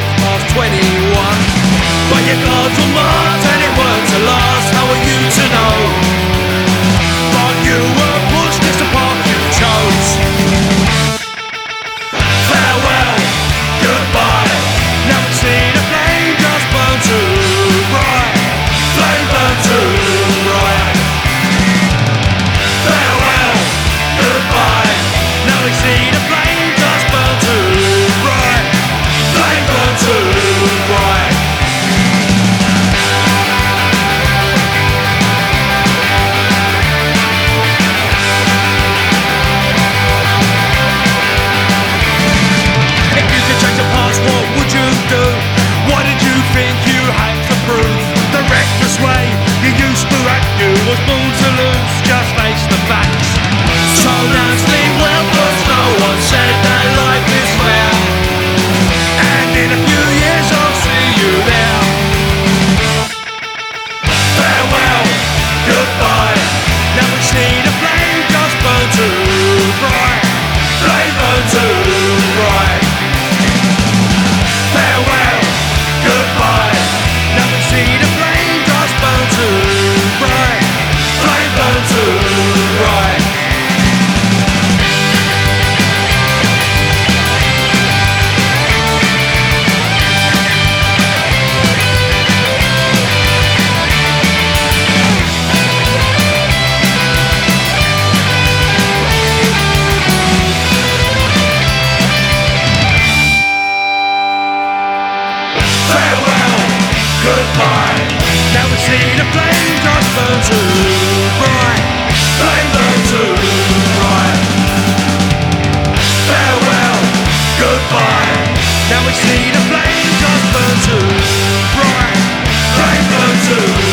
21. But your cards were marked and it weren't to last. How are you to know? But you were pushed, it's the path you chose. Farewell, goodbye. Now we see the flame just burn too bright. Flame burn too bright. Farewell, goodbye. Now we see the flame just burn too bright. Flame burn too bright. If you could change the past, what would you do? What did you think you had to prove? The reckless way you used to act, you was born to lose. Just face the facts. So now sleep well, 'cause no one said that life is fair. And in a few years I'll see you there. Farewell, goodbye. Now we see the flame just burn too bright. Flame burn too bright. Farewell, goodbye. Now we see the flame just burn too bright. Flame burn too bright. Farewell, goodbye. Now we see the flame just burn too bright. Flame burn too bright. Farewell, goodbye. Now we see the flame just burn too bright. Flame burn too